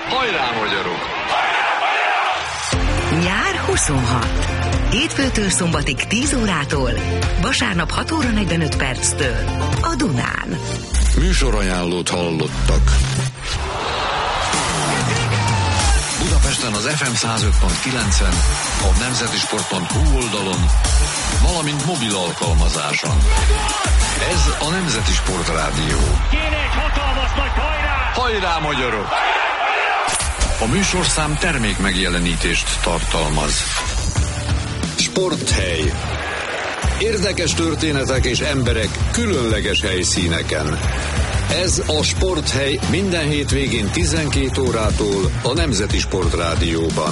Hajrá, magyarok! Nyár 26. Hétfőtől szombatig 10 órától, vasárnap 6 óra 45 perctől a Dunán. Műsorajánlót hallottak. Budapesten az FM 105.9-en, a nemzetisport.hu oldalon, valamint mobil alkalmazáson. Ez a Nemzeti Sport Rádió. Kéne egy hatalmas nagy hajrá! Hajrá, magyarok! A műsorszám termék megjelenítést tartalmaz. Sporthely. Érdekes történetek és emberek különleges helyszíneken. Ez a Sporthely minden hétvégén 12 órától a Nemzeti Sport Rádióban.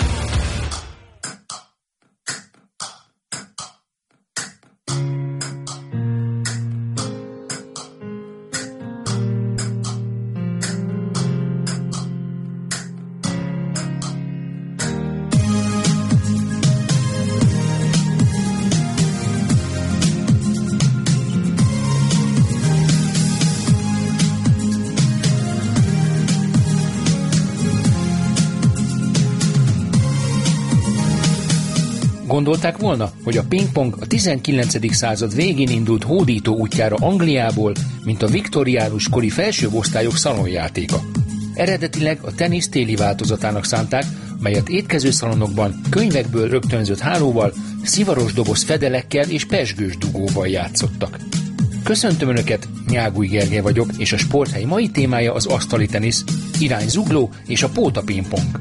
Gondolták volna, hogy a pingpong a 19. század végén indult hódító útjára Angliából, mint a viktoriánus kori felsőbb osztályok szalonjátéka. Eredetileg a tenisz téli változatának szánták, melyet étkezőszalonokban könyvekből rögtönzött hálóval, szivaros doboz fedelekkel és pezsgős dugóval játszottak. Köszöntöm Önöket, Nyáguly Gergely vagyok, és a Sporthely mai témája az asztali tenisz, irányzugló és a póta pingpong.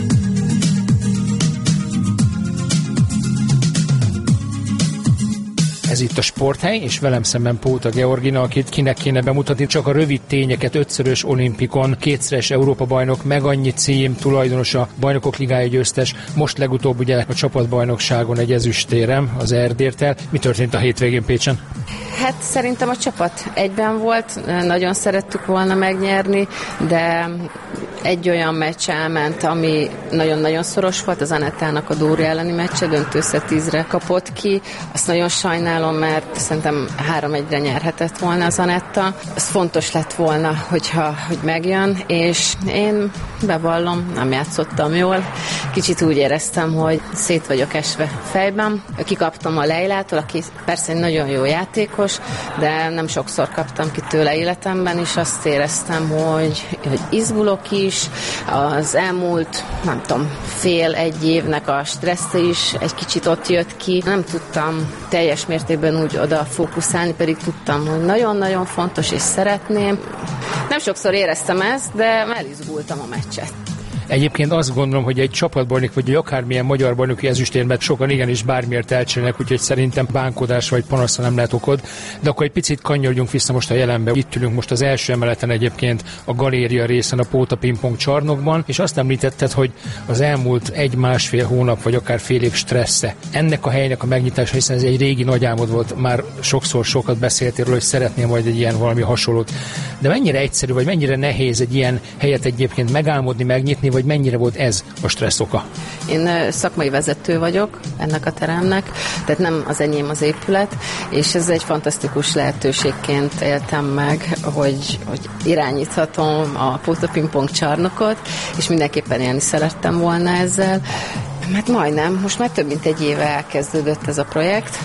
Ez itt a Sporthely, és velem szemben Póta Georgina, akit kinek kéne bemutatni, csak a rövid tényeket: 5-szörös olimpikon, 2-szeres Európa-bajnok, meg annyi cím, tulajdonosa, Bajnokok Ligája győztes, most legutóbb ugye a csapatbajnokságon egy ezüstérem az Erdérttel. Mi történt a hétvégén Pécsen? Hát szerintem a csapat egyben volt, nagyon szerettük volna megnyerni, de egy olyan meccs elment, ami nagyon-nagyon szoros volt, az Anettának a Dóri elleni meccse, döntőszett 10-re kapott ki. Azt nagyon sajnálom, mert szerintem 3-1-re nyerhetett volna az Anetta. Ez fontos lett volna, hogy megjön, és én bevallom, nem játszottam jól. Kicsit úgy éreztem, hogy szét vagyok esve fejben. Kikaptam a Leilától, aki persze egy nagyon jó játékos, de nem sokszor kaptam ki tőle életemben, és azt éreztem, hogy izgulok is. Az elmúlt, nem tudom, fél-egy évnek a stressze is egy kicsit ott jött ki. Nem tudtam teljes mértékben úgy oda fókuszálni, pedig tudtam, hogy nagyon-nagyon fontos, és szeretném. Nem sokszor éreztem ezt, de elizgultam a meccset. Egyébként azt gondolom, hogy egy csapatbajnok, vagy akármilyen magyar bajnoki ezüstérmet sokan igenis bármiért elcserélnek, úgyhogy szerintem bánkodás vagy panaszra nem lehet okod. De akkor egy picit kanyarodjunk vissza most a jelenbe. Itt ülünk most az első emeleten egyébként a galéria részen, a Póta Pingpong csarnokban, és azt említetted, hogy az elmúlt 1-1,5 hónap, vagy akár fél év stressze ennek a helynek a megnyitása, hiszen ez egy régi nagy álmod volt, már sokat beszéltél róla, hogy szeretnél majd egy ilyen valami hasonlót. De mennyire egyszerű, vagy mennyire nehéz egy ilyen helyet egyébként megálmodni, megnyitni, vagy mennyire volt ez a stressz oka? Én szakmai vezető vagyok ennek a teremnek, tehát nem az enyém az épület, és ez egy fantasztikus lehetőségként éltem meg, hogy irányíthatom a Póta Pingpong csarnokot, és mindenképpen élni szerettem volna ezzel. Mert majdnem, most már több mint egy éve elkezdődött ez a projekt,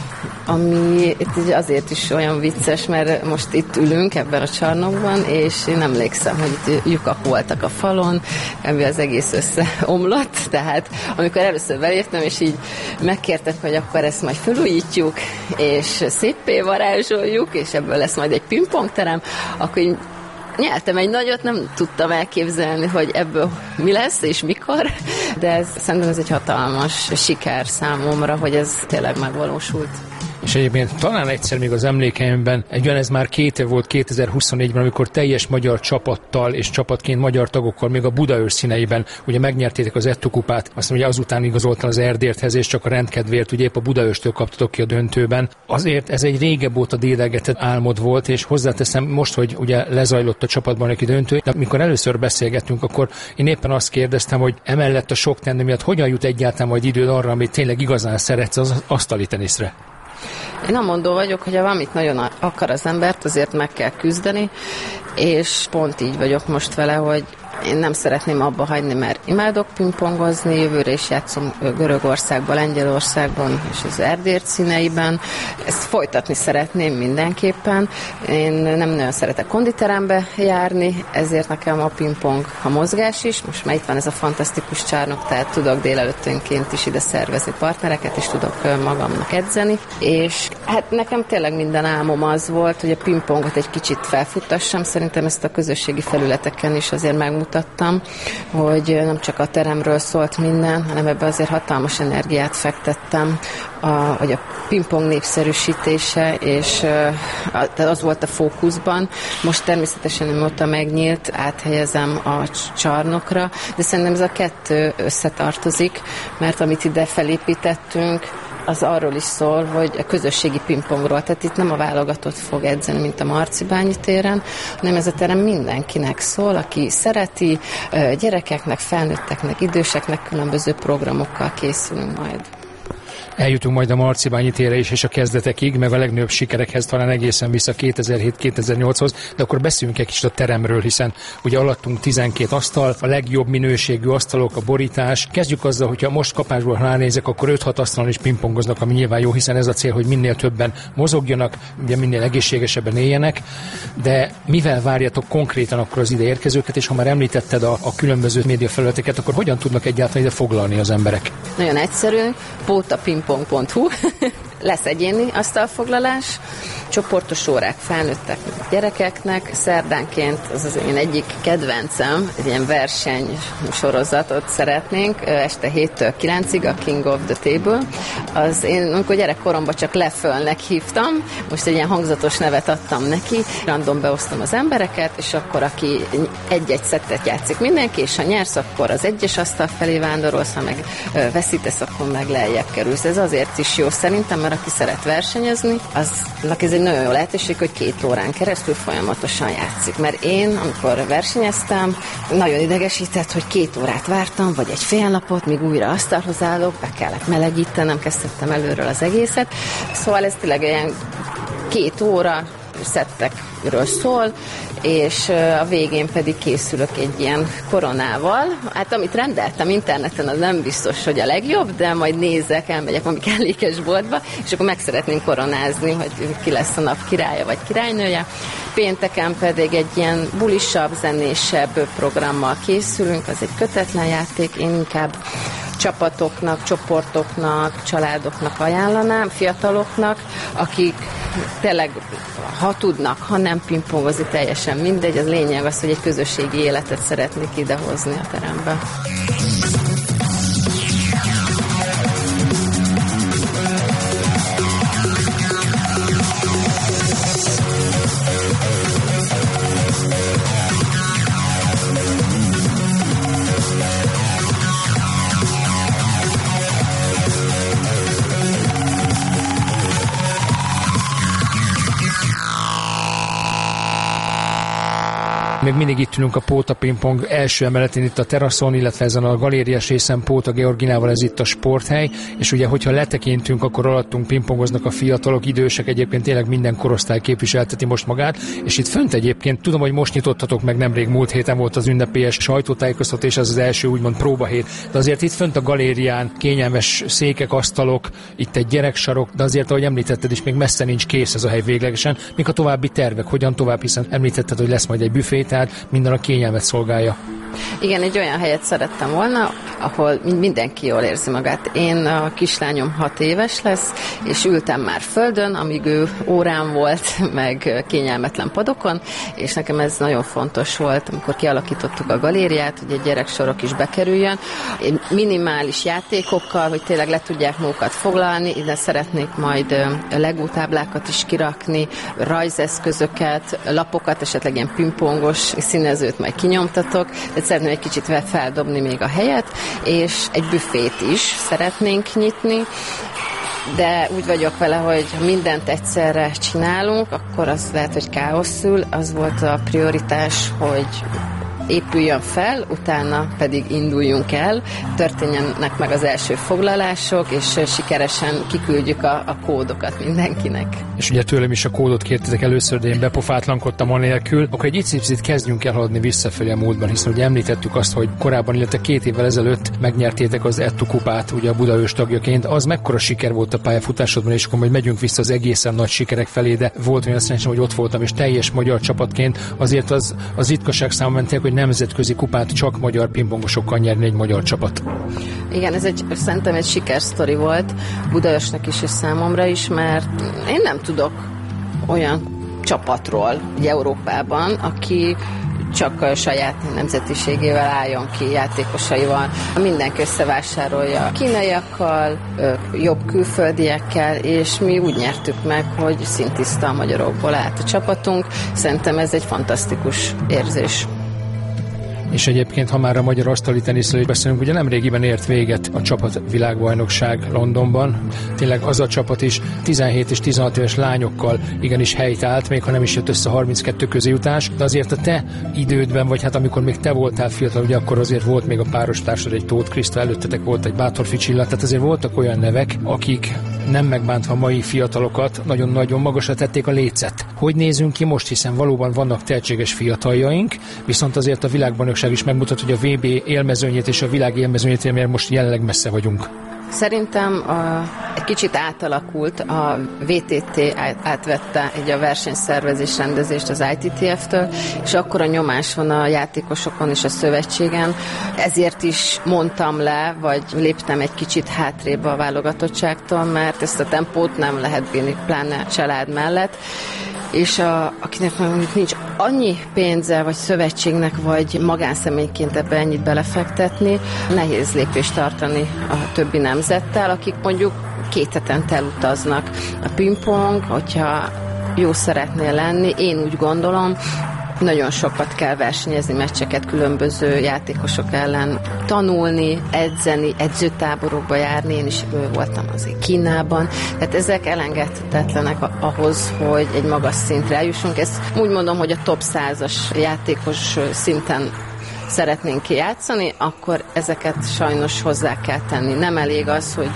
ami itt azért is olyan vicces, mert most itt ülünk ebben a csarnokban, és én emlékszem, hogy itt lyukak voltak a falon, ebből az egész összeomlott, tehát amikor először beléptem, és így megkértek, hogy akkor ezt majd felújítjuk, és széppé varázsoljuk, és ebből lesz majd egy pingpongterem, akkor így nyeltem egy nagyot, nem tudtam elképzelni, hogy ebből mi lesz és mikor, de szerintem ez egy hatalmas siker számomra, hogy ez tényleg megvalósult. És egyébként talán egyszer még az emlékeimben, ez már 2 év volt 2024-ben, amikor teljes magyar csapattal és csapatként magyar tagokkal még a Budaörs színeiben ugye megnyertétek az Etto kupát, aztán ugye azután igazoltan az Erdérthez, és csak a rendkedvéért ugye épp a Budaörstől kaptatok ki a döntőben. Azért ez egy régebb óta dédelgetett álmod volt, és hozzáteszem most, hogy ugye lezajlott a csapatbajnoki döntő, de amikor először beszélgettünk, akkor én éppen azt kérdeztem, hogy emellett a sok tenni miatt hogyan jut egyáltalán majd időd arra, amit tényleg igazán szeretsz, az asztali teniszre? Én amondó vagyok, hogy ha valamit nagyon akar az embert, azért meg kell küzdeni, és pont így vagyok most vele, hogy Én nem szeretném abba hagyni, mert imádok pingpongozni, jövőre is játszom Görögországban, Lengyelországban és az Erdélyt színeiben. Ezt folytatni szeretném mindenképpen. Én nem nagyon szeretek konditerembe járni, ezért nekem a pingpong a mozgás is. Most már itt van ez a fantasztikus csarnok, tehát tudok délelőttönként is ide szervezni partnereket, és tudok magamnak edzeni. És hát nekem tényleg minden álmom az volt, hogy a pingpongot egy kicsit felfuttassam. Szerintem ezt a közösségi felületeken is azért megmutattam, hogy nem csak a teremről szólt minden, hanem ebbe azért hatalmas energiát fektettem, hogy a pingpong népszerűsítése, és az volt a fókuszban. Most természetesen, amióta megnyílt, áthelyezem a csarnokra, de szerintem ez a kettő összetartozik, mert amit ide felépítettünk, az arról is szól, hogy a közösségi pingpongról, tehát itt nem a válogatott fog edzeni, mint a Marcibányi téren, hanem ez a terem mindenkinek szól, aki szereti, gyerekeknek, felnőtteknek, időseknek különböző programokkal készülünk majd. Eljutunk majd a Marcibányi térre is, és a kezdetekig, meg a legnagyobb sikerekhez, talán egészen vissza 2007-2008-hoz, de akkor beszéljünk egy kicsit a teremről, hiszen ugye alattunk 12 asztal, a legjobb minőségű asztalok, a borítás. Kezdjük azzal, hogyha most kapásból ránézek, akkor 5-6 asztalon is pingpongoznak, ami nyilván jó, hiszen ez a cél, hogy minél többen mozogjanak, ugye minél egészségesebben éljenek, de mivel várjátok konkrétan akkor az ide érkezőket, és ha már említetted a különböző médiafelületeket, akkor hogyan tudnak egyáltalán ide foglalni az emberek? Nagyon egyszerű, pótapingpong.hu, lesz egyéni asztalfoglalás, csoportos órák felnőtteknek, gyerekeknek, szerdánként, az az én egyik kedvencem, egy ilyen verseny sorozatot szeretnénk, este 7-től 9-ig a King of the Table. Az én, amikor gyerekkoromban csak Lefölnek hívtam, most egy ilyen hangzatos nevet adtam neki, random beosztom az embereket, és akkor aki egy-egy szettet játszik mindenki, és ha nyersz, akkor az egyes asztal felé vándorolsz, ha meg veszítesz, akkor meg lejjebb kerülsz. Ez azért is jó szerintem, mert aki szeret versenyezni, aznak ez egy nagyon jó lehetőség, hogy 2 órán keresztül folyamatosan játszik. Mert én, amikor versenyeztem, nagyon idegesített, hogy 2 órát vártam, vagy egy fél napot, míg újra asztalhoz állok, be kellett melegítenem, kezdtem előről az egészet. Szóval ez tényleg ilyen 2 óra szettekről szól, és a végén pedig készülök egy ilyen koronával. Hát amit rendeltem interneten, az nem biztos, hogy a legjobb, de majd nézek, elmegyek valami kellékesboltba, és akkor meg szeretném koronázni, hogy ki lesz a nap királya vagy királynője. Pénteken pedig egy ilyen bulisabb, zenésebb programmal készülünk, az egy kötetlen játék, én inkább csapatoknak, csoportoknak, családoknak ajánlanám, fiataloknak, akik tényleg, ha tudnak, ha nem pingpongozni, teljesen mindegy, az lényeg az, hogy egy közösségi életet szeretnék idehozni a terembe. Még mindig itt ülünk a Póta Pingpong első emeletén itt a teraszon, illetve ezen a galériás részen Póta Georginával, ez itt a sporthely, és ugye, hogyha letekintünk, akkor alattunk pingpongoznak a fiatalok, idősek, egyébként tényleg minden korosztály képviselteti most magát, és itt fönt egyébként, tudom, hogy most nyitottatok meg nemrég, múlt héten volt az ünnepélyes sajtótájékoztatás, ez az első úgymond próbahét, de azért itt fönt a galérián kényelmes székek, asztalok, itt egy gyereksarok, de azért, ahogy említetted is, még messze nincs kész ez a hely véglegesen, mik a további tervek, hogyan tovább, hiszen említetted, hogy lesz majd egy büfé, tehát minden a kényelmet szolgálja. Igen, egy olyan helyet szerettem volna, ahol mindenki jól érzi magát. Én, a kislányom 6 éves lesz, és ültem már földön, amíg ő órán volt, meg kényelmetlen padokon, és nekem ez nagyon fontos volt, amikor kialakítottuk a galériát, hogy egy gyereksorok is bekerüljön. Minimális játékokkal, hogy tényleg le tudják magukat foglalni, ide szeretnék majd Lego táblákat is kirakni, rajzeszközöket, lapokat, esetleg ilyen pingpongos színezőt majd kinyomtatok, de szeretném egy kicsit feldobni még a helyet, és egy büfét is szeretnénk nyitni, de úgy vagyok vele, hogy ha mindent egyszerre csinálunk, akkor az lehet, hogy káosz szül. Az volt a prioritás, hogy épüljön fel, utána pedig induljunk el, történjenek meg az első foglalások, és sikeresen kiküldjük a kódokat mindenkinek. És ugye tőlem is a kódot kértetek először, de én bepofátlankodtam anélkül, akkor egy icipicit kezdjünk el haladni visszafelé a múltban, hiszen ugye említettük azt, hogy korábban, illetve 2 évvel ezelőtt megnyertétek az Ettu kupát, ugye a Budaörs tagjaként. Az mekkora siker volt a pályafutásodban, és akkor majd megyünk vissza az egészen nagy sikerek felé, de volt olyan szerencsém, hogy ott voltam, és teljes magyar csapatként azért az ritkaság számomra, hogy nemzetközi kupát csak magyar pingpongosokkal nyerni egy magyar csapat. Igen, ez szerintem egy sikersztori volt Budaörsnek is és számomra is, mert én nem tudok olyan csapatról Európában, aki csak a saját nemzetiségével álljon ki, játékosaival. Mindenki összevásárolja a kínaiakkal, jobb külföldiekkel, és mi úgy nyertük meg, hogy szintiszta a magyarokból állt a csapatunk. Szerintem ez egy fantasztikus érzés. És egyébként, ha már a magyar asztali teniszről beszélünk, ugye nemrégiben ért véget a csapat világbajnokság Londonban. Tényleg az a csapat is 17 és 16 éves lányokkal igenis helyt állt, még ha nem is jött össze 32 közéjutás, de azért a te idődben, vagy hát amikor még te voltál fiatal, ugye akkor azért volt még a páros társad, egy Tóth Kriszta, előttetek volt egy Bátorfi Csilla, tehát azért voltak olyan nevek, akik nem megbántva a mai fiatalokat, nagyon-nagyon magasra tették a lécet. Hogy nézünk ki most, hiszen valóban vannak tehetséges fiataljaink, viszont azért a világbajnokság is megmutat, hogy a VB élmezőnyét és a világ élmezőnyét, mert most jelenleg messze vagyunk. Szerintem egy kicsit átalakult, a VTT átvette egy a versenyszervezés rendezést az ITTF-től, és akkor a nyomás van a játékosokon és a szövetségen. Ezért is mondtam le, vagy léptem egy kicsit hátrébb a válogatottságtól, mert ezt a tempót nem lehet bírni, pláne család mellett. És akinek nincs annyi pénze, vagy szövetségnek, vagy magánszemélyként ebbe ennyit belefektetni, nehéz lépést tartani a többi nemzettel, akik mondjuk 2 hetente elutaznak. A pingpong, hogyha jó szeretnél lenni, én úgy gondolom, nagyon sokat kell versenyezni, meccseket különböző játékosok ellen tanulni, edzeni, edzőtáborokba járni, én is voltam azért Kínában, tehát ezek elengedhetetlenek ahhoz, hogy egy magas szintre eljussunk. Ezt úgy mondom, hogy a top 100-as játékos szinten szeretnénk kijátszani, akkor ezeket sajnos hozzá kell tenni. Nem elég az, hogy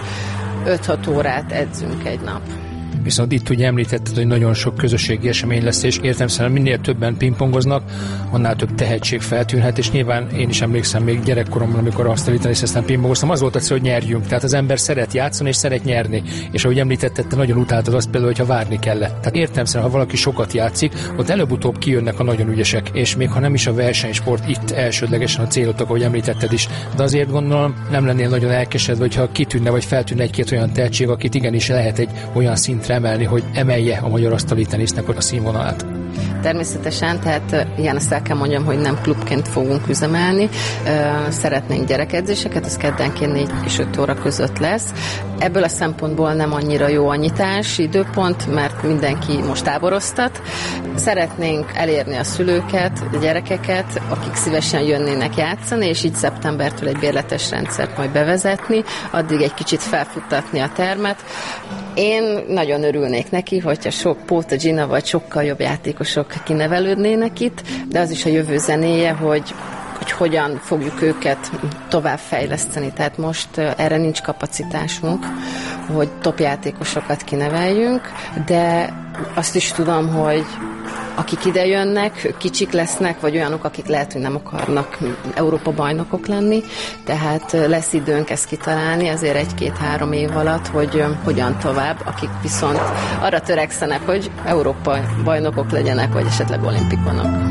5-6 órát edzünk egy nap. Viszont itt ugye említetted, hogy nagyon sok közösségi esemény lesz, és értelemszerűen minél többen pingpongoznak, annál több tehetség feltűnhet, és nyilván én is emlékszem még gyerekkoromban, amikor asztali teniszeztem, pingpongoztam, az volt az, hogy nyerjünk. Tehát az ember szeret játszani, és szeret nyerni. És ahogy említetted, te nagyon utáltad azt például, hogyha várni kellett. Tehát értelemszerűen, ha valaki sokat játszik, ott előbb-utóbb kijönnek a nagyon ügyesek, és még ha nem is a versenysport itt elsődlegesen a célotok, ahogy említetted is, de azért gondolom, nem lennél nagyon elkeseredve, hogyha kitűnne vagy feltűnne egy-két olyan tehetség, akit igenis lehet egy olyan szintre emelni, hogy emelje a magyar asztali tenisznek a színvonalát. Természetesen, tehát ilyen azt el kell mondjam, hogy nem klubként fogunk üzemelni. Szeretnénk gyerekedzéseket, az keddenként 4 és 5 óra között lesz. Ebből a szempontból nem annyira jó a nyitási időpont, mert mindenki most táboroztat. Szeretnénk elérni a szülőket, a gyerekeket, akik szívesen jönnének játszani, és így szeptembertől egy bérletes rendszert majd bevezetni, addig egy kicsit felfuttatni a termet. Én nagyon örülnék neki, hogyha sok Póta Gina vagy sokkal jobb játékosok kinevelődnének itt, de az is a jövő zenéje, hogy hogyan fogjuk őket tovább fejleszteni. Tehát most erre nincs kapacitásunk, hogy top játékosokat kineveljünk, de azt is tudom, hogy akik ide jönnek, kicsik lesznek, vagy olyanok, akik lehet, hogy nem akarnak Európa bajnokok lenni, tehát lesz időnk ezt kitalálni, azért 1-2-3 év alatt, hogy hogyan tovább, akik viszont arra törekszenek, hogy Európa bajnokok legyenek, vagy esetleg olimpikonok.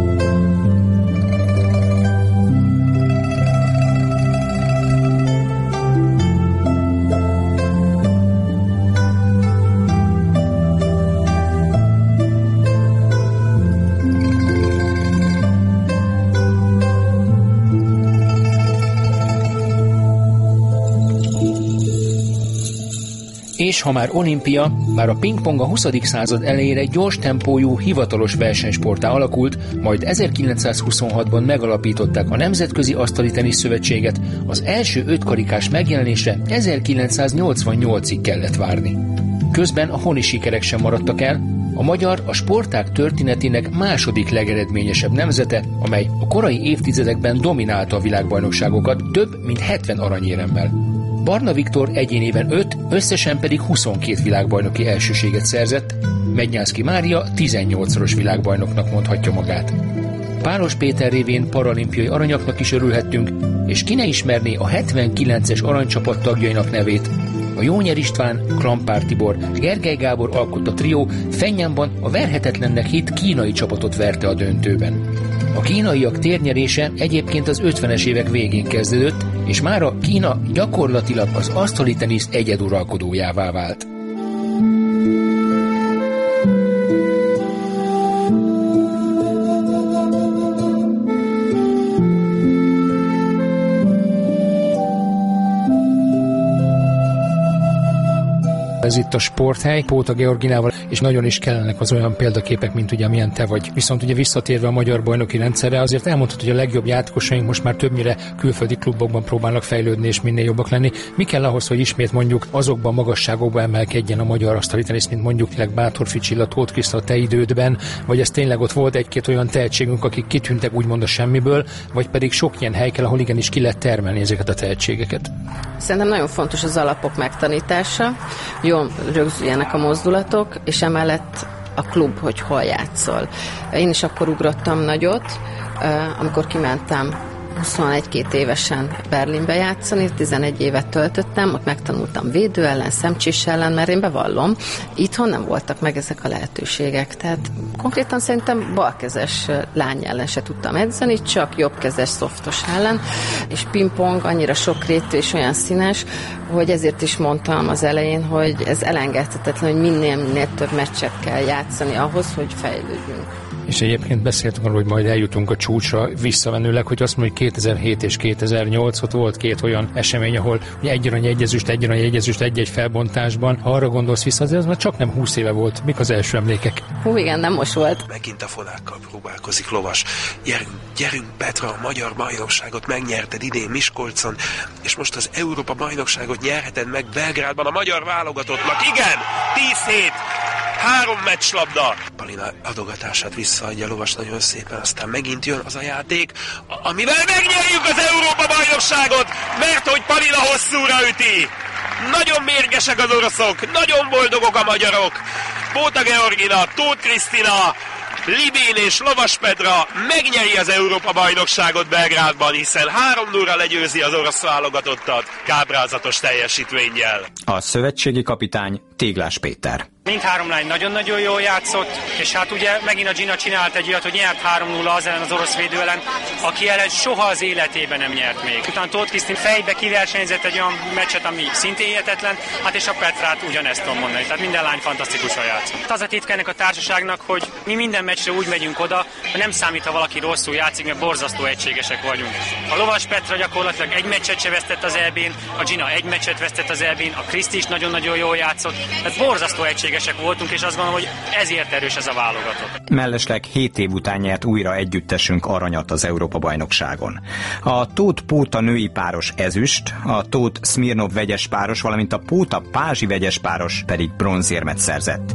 És ha már olimpia, bár a pingpong a 20. század elejére gyors tempójú, hivatalos versenysporttá alakult, majd 1926-ban megalapították a Nemzetközi Asztali Tenisz Szövetséget, az első 5 karikás megjelenésre 1988-ig kellett várni. Közben a honi sikerek sem maradtak el, A magyar a sportág történetének második legeredményesebb nemzete, amely a korai évtizedekben dominálta a világbajnokságokat több mint 70 aranyéremmel. Barna Viktor egyénében 5, összesen pedig 22 világbajnoki elsőséget szerzett, Mednyánszky Mária 18-szoros világbajnoknak mondhatja magát. Pálos Péter révén paralimpiai aranyaknak is örülhettünk, és ki ne ismerné a 79-es aranycsapat tagjainak nevét. A Jónyer István, Klampár Tibor, Gergely Gábor alkotta trió Fennyánban a verhetetlennek hitt kínai csapatot verte a döntőben. A kínaiak térnyerése egyébként az 50-es évek végén kezdődött, és mára Kína gyakorlatilag az asztali tenisz egyeduralkodójává vált. Ez itt a Sporthely, Póta Georginával, és nagyon is kellenek az olyan példaképek, mint ugye amilyen te vagy. Viszont ugye visszatérve a magyar bajnoki rendszerre, azért elmondhatod, hogy a legjobb játékosaink most már többnyire külföldi klubokban próbálnak fejlődni és minél jobbak lenni. Mi kell ahhoz, hogy ismét mondjuk azokban a magasságokban emelkedjen a magyar asztali tenisz, mint mondjuk Bátorfi Csilla, Tóth Kriszta a te idődben, vagy ez tényleg ott volt egy-két olyan tehetségünk, akik kitűntek úgymond a semmiből, vagy pedig sok ilyen hely kell, ahol igenis ki lehet termelni ezeket a tehetségeket? Szerintem nagyon fontos az alapok megtanítása, jól rögzüljenek a mozdulatok, és emellett a klub, hogy hol játszol. Én is akkor ugrottam nagyot, amikor kimentem 21-2 évesen Berlinbe játszani, 11 évet töltöttem, ott megtanultam védő ellen, szemcsés ellen, mert én bevallom, itthon nem voltak meg ezek a lehetőségek. Tehát konkrétan szerintem balkezes lány ellen se tudtam edzeni, csak jobbkezes szoftos ellen, és pingpong annyira sokrétű és olyan színes, hogy ezért is mondtam az elején, hogy ez elengedhetetlen, hogy minél több meccset kell játszani ahhoz, hogy fejlődjünk. És egyébként beszéltünk arról, hogy majd eljutunk a csúcsra visszavenőleg, hogy azt mondjuk, hogy 2007 és 2008 ott volt két olyan esemény, ahol ugye egy arany, egy ezüst, egy felbontásban. Ha arra gondolsz vissza, azért az már csak nem 20 éve volt. Mik az első emlékek? Hú, igen, nem most volt. Megint a fonákkal próbálkozik Lovas. Gyerünk Petra, a magyar bajnokságot megnyerted idén Miskolcon, és most az Európa bajnokságot nyerheted meg Belgrádban a magyar válogatottnak. Igen! 10-7! 3 meccslabda. Palina adogatását visszaadja Lovas nagyon szépen, aztán megint jön az a játék, amivel megnyerjük az Európa-bajnokságot, mert hogy Palina hosszúra üti. Nagyon mérgesek az oroszok, nagyon boldogok a magyarok. Póta Georgina, Tóth Krisztina, Libén és Lovas Petra megnyeri az Európa-bajnokságot Belgrádban, hiszen 3-0-ra legyőzi az orosz válogatottat káprázatos teljesítménnyel. A szövetségi kapitány Téglás Péter. Mindhárom lány nagyon-nagyon jól játszott, és hát ugye megint a Gina csinált egy olyat, hogy nyert 3-0 az ellen, az orosz védő ellen, aki ellen soha az életében nem nyert még. Utána Tóth Krisztin fejbe kiversenyzett egy olyan meccset, ami szintén hihetetlen, hát és a Petrát ugyanezt tudom mondani. Tehát minden lány fantasztikusan játszott. Az a titka ennek a társaságnak, hogy mi minden meccsre úgy megyünk oda, hogy nem számít, ha valaki rosszul játszik, mert borzasztó egységesek vagyunk. A Lovas Petra gyakorlatilag egy meccset se vesztett az EB-n, a Gina egy meccset vesztett az EB-n, a Kriszti is nagyon-nagyon jól játszott. Tehát borzasztó egységesek voltunk, és azt gondolom, hogy ezért erős ez a válogatott. Mellesleg 7 év után nyert újra együttesünk aranyat az Európa-bajnokságon. A Tóth Póta női páros ezüst, a Tóth Szmirnov vegyes páros, valamint a Póta Pázsi vegyes páros pedig bronzérmet szerzett.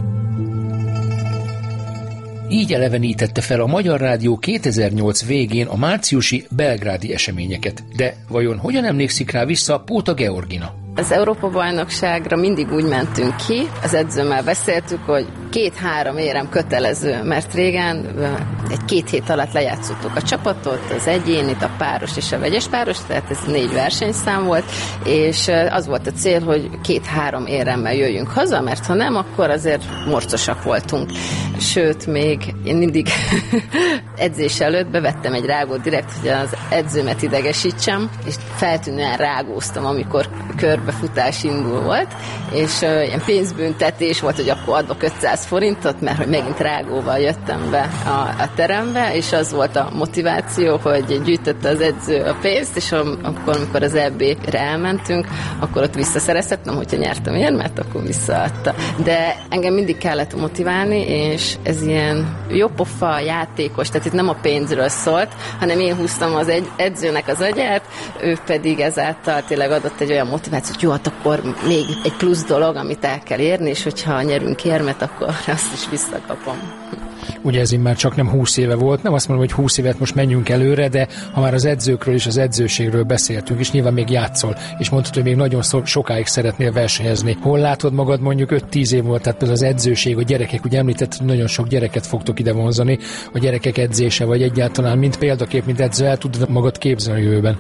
Így elevenítette fel a Magyar Rádió 2008 végén a márciusi belgrádi eseményeket. De vajon hogyan emlékszik rá vissza Póta Georgina? Az Európa-bajnokságra mindig úgy mentünk ki, az edzőmmel beszéltük, hogy 2-3 érem kötelező, mert régen 1-2 hét alatt lejátszottuk a csapatot, az egyénit, a páros és a vegyes páros, tehát ez 4 versenyszám volt, és az volt a cél, hogy 2-3 éremmel jöjjünk haza, mert ha nem, akkor azért morcosak voltunk. Sőt, még én mindig edzés előtt bevettem egy rágót direkt, hogy az edzőmet idegesítsem, és feltűnően rágóztam, amikor körbefutás indul volt, és ilyen pénzbüntetés volt, hogy akkor adok 500 forintot, mert hogy megint rágóval jöttem be a terembe, és az volt a motiváció, hogy gyűjtötte az edző a pénzt, és akkor, amikor az EB-re elmentünk, akkor ott visszaszerezhettem, hogyha nyertem érmet, akkor visszaadta. De engem mindig kellett motiválni, és ez ilyen jópofa, játékos, tehát Tehát itt nem a pénzről szólt, hanem én húztam az edzőnek az agyát, ő pedig ezáltal tényleg adott egy olyan motivációt, hogy jó, hát akkor még egy plusz dolog, amit el kell érni, és hogyha nyerünk érmet, akkor azt is visszakapom. Ugye ez már csak nem 20 éve volt, nem azt mondom, hogy 20 évet most menjünk előre, de ha már az edzőkről és az edzőségről beszéltünk, és nyilván még játszol, és mondtad, hogy még nagyon sokáig szeretnél versenyezni. Hol látod magad mondjuk 5-10 év volt, tehát például az edzőség, a gyerekek, ugye említett, hogy nagyon sok gyereket fogtok ide vonzani, a gyerekek edzése, vagy egyáltalán mint példakép, mint edző, el tudod magad képzelni a jövőben?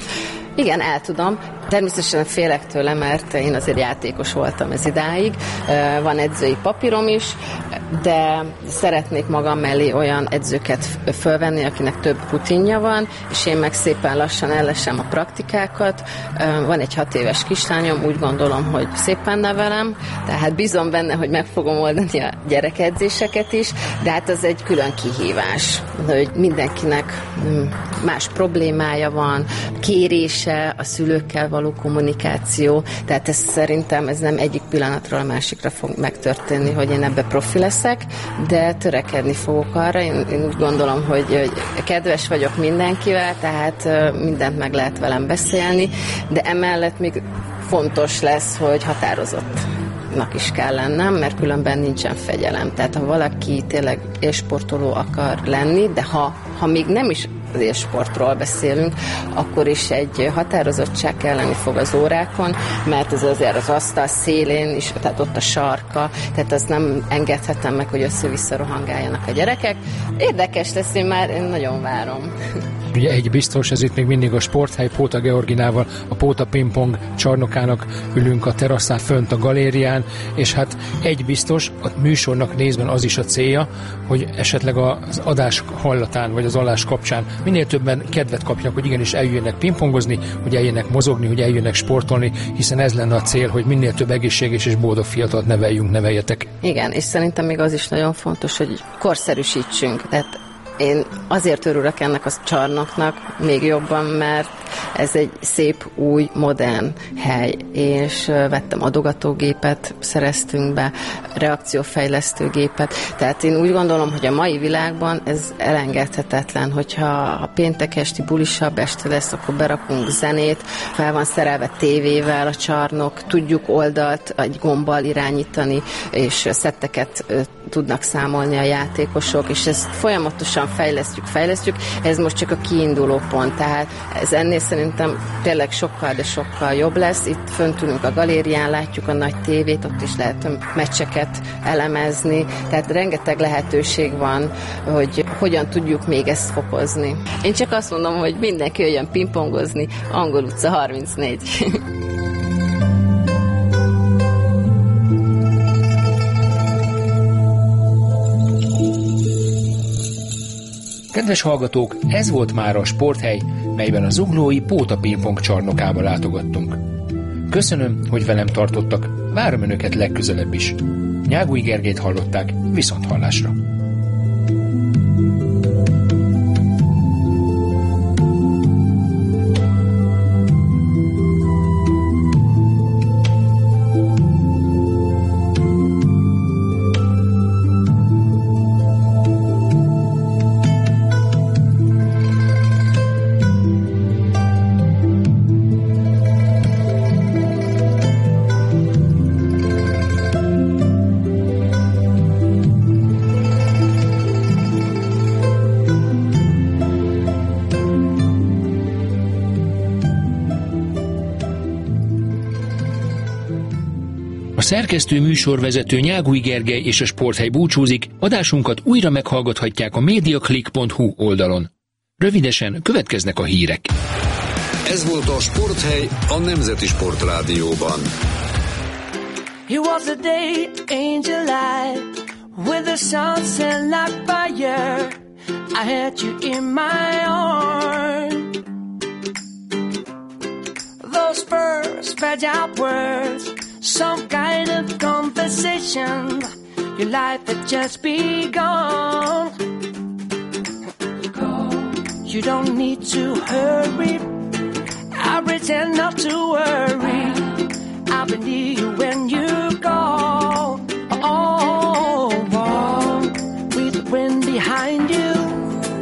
Igen, el tudom. Természetesen félek tőle, mert én azért játékos voltam ez idáig. Van edzői papírom is, de szeretnék magam mellé olyan edzőket fölvenni, akinek több rutinja van, és én meg szépen lassan ellesem a praktikákat. Van egy 6 éves kislányom, úgy gondolom, hogy szépen nevelem, tehát bízom benne, hogy meg fogom oldani a gyerekedzéseket is, de hát az egy külön kihívás, hogy mindenkinek más problémája van, kérése, a szülőkkel való kommunikáció, tehát ez szerintem ez nem egyik pillanatról a másikra fog megtörténni, hogy én ebbe profi leszek, de törekedni fogok arra. Én úgy gondolom, hogy kedves vagyok mindenkivel, tehát mindent meg lehet velem beszélni, de emellett még fontos lesz, hogy határozottnak is kell lennem, mert különben nincsen fegyelem. Tehát ha valaki tényleg élsportoló akar lenni, de ha még nem is az élsportról beszélünk, akkor is egy határozottság kelleni fog az órákon, mert ez azért az asztal szélén is, tehát ott a sarka, tehát azt nem engedhetem meg, hogy össze-vissza rohangáljanak a gyerekek. Érdekes lesz, én nagyon várom. Ugye egy biztos, ez itt még mindig a Sporthely Póta Georginával, a Póta Pingpong csarnokának ülünk a teraszán fönt a galérián, és hát egy biztos, a műsornak nézben az is a célja, hogy esetleg az adás hallatán, vagy az alás kapcsán minél többen kedvet kapjanak, hogy igenis eljöjjenek pingpongozni, hogy eljöjjenek mozogni, hogy eljöjjenek sportolni, hiszen ez lenne a cél, hogy minél több egészséges és boldog fiatalt neveljetek. Igen, és szerintem még az is nagyon fontos, hogy korszerűsítsünk, tehát én azért örülök ennek a csarnoknak még jobban, mert ez egy szép, új, modern hely, és vettem adogatógépet, szereztünk be, reakciófejlesztő gépet, tehát én úgy gondolom, hogy a mai világban ez elengedhetetlen, hogyha a péntek esti bulisabb este lesz, akkor berakunk zenét, fel van szerelve tévével a csarnok, tudjuk oldalt egy gombbal irányítani, és szetteket tudnak számolni a játékosok, és ezt folyamatosan fejlesztjük. Ez most csak a kiinduló pont, tehát ez ennél szerintem tényleg sokkal, de sokkal jobb lesz. Itt fönt ülünk a galérián, látjuk a nagy tévét, ott is lehet meccseket elemezni, tehát rengeteg lehetőség van, hogy hogyan tudjuk még ezt fokozni. Én csak azt mondom, hogy mindenki jöjjön pingpongozni, Angol utca 34. Kedves hallgatók, ez volt már a Sporthely, melyben a zuglói Póta Pingpong csarnokába látogattunk. Köszönöm, hogy velem tartottak, várom önöket legközelebb is. Nyágui Gergelyt hallották, viszonthallásra. A szerkesztő műsorvezető Nyágui Gergely és a Sporthely búcsúzik, adásunkat újra meghallgathatják a mediaclick.hu oldalon. Rövidesen következnek a hírek. Ez volt a Sporthely a Nemzeti Sportrádióban. It was a day, angel light, with the sunset like fire. I had you in my arms. Those first fragile words, some kind of conversation. Your life had just begun. You don't need to hurry. I pretend not to worry. I'll be near you when you go. Oh, with the wind behind you,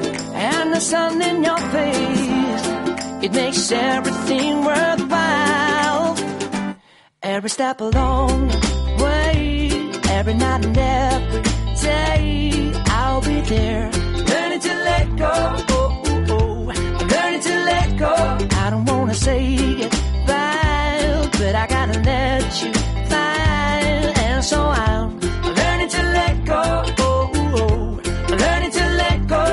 makes everything worthwhile. Every step along the way, every night and every day, I'll be there. Learning to let go, learning to let go. I don't wanna say goodbye, but I gotta let you fly. And so I'm learning to let go, learning to let go.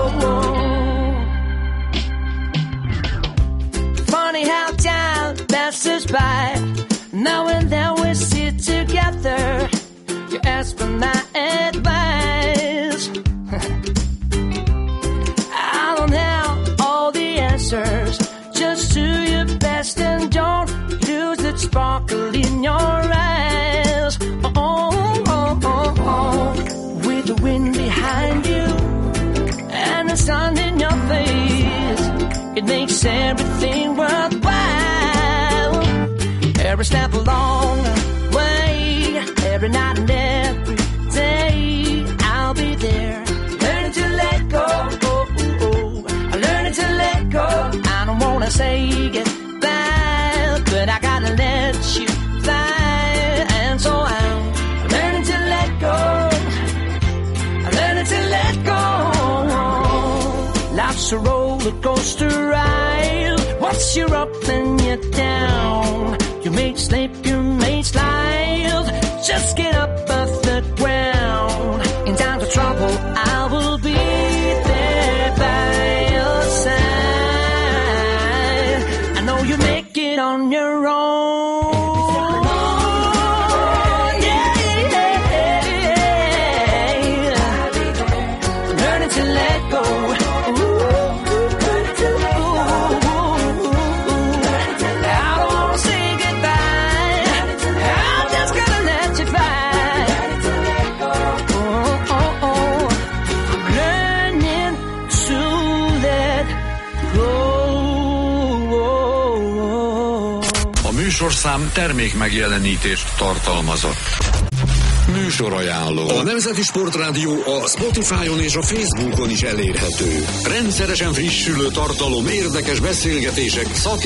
Funny how time passes by. Now and then we sit together. You ask for my advice. I don't have all the answers. Just do your best and don't lose that sparkle in your eyes. With the wind behind you and the sun in your face, it makes everything worthwhile. Every step along the way, every night and every day, I'll be there. Learning to let go, learning to let go. I don't wanna say goodbye, but I gotta let you fly. And so I'm learning to let go, learning to let go. Life's a roller coaster ride. Once you're up, then you're down. You may slip, you may slide. Just get up off the ground. In times of trouble, I will be there by your side. I know you make it on your own. Learning to let go. Műsorszám termék megjelenítést tartalmazott. Műsorajánló. A Nemzeti Sportrádió a Spotify-on és a Facebookon is elérhető. Rendszeresen frissülő tartalom, érdekes beszélgetések,